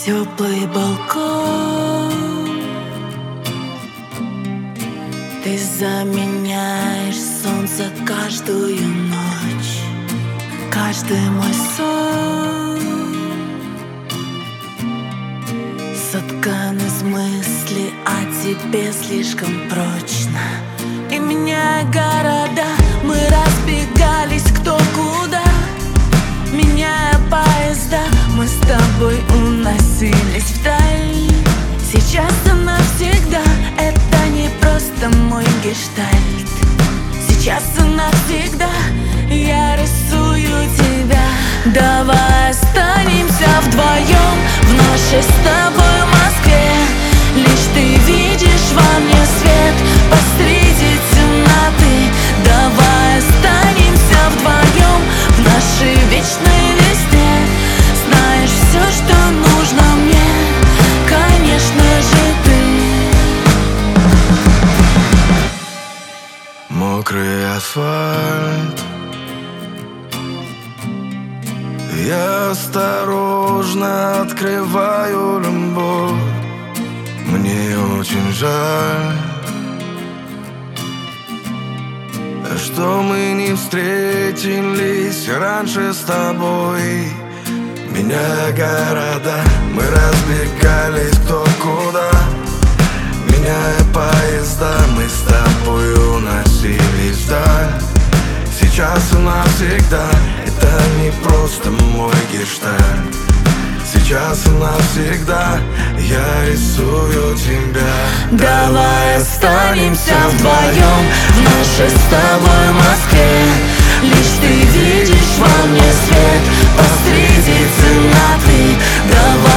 теплый балкон. Ты заменяешь солнце каждую ночь, каждый мой сон соткан из мыслей о тебе слишком прочно. И меняя города, мы разбегались кто куда. Меняя поезда, мы с тобой уносились вдаль. Сейчас и навсегда, это не просто мой гештальт. Сейчас и навсегда я рисую тебя. Давай останемся вдвоем в нашей с тобой Москве. Лишь ты видишь во мне свет посреди темноты. Давай останемся вдвоем в нашей вечной весне. Знаешь все, что нужно мне, конечно же ты. Мокрый асфальт, я осторожно открываю любовь. Мне очень жаль, что мы не встретились раньше с тобой. Меняя города, мы разбегались кто куда. Меняя поезда, мы с тобой уносились вдаль. Сейчас и навсегда, это не просто мой гештальт. Сейчас и навсегда я рисую тебя. Давай останемся вдвоем в нашей с тобой Москве. Лишь ты видишь во мне свет посреди темноты. Давай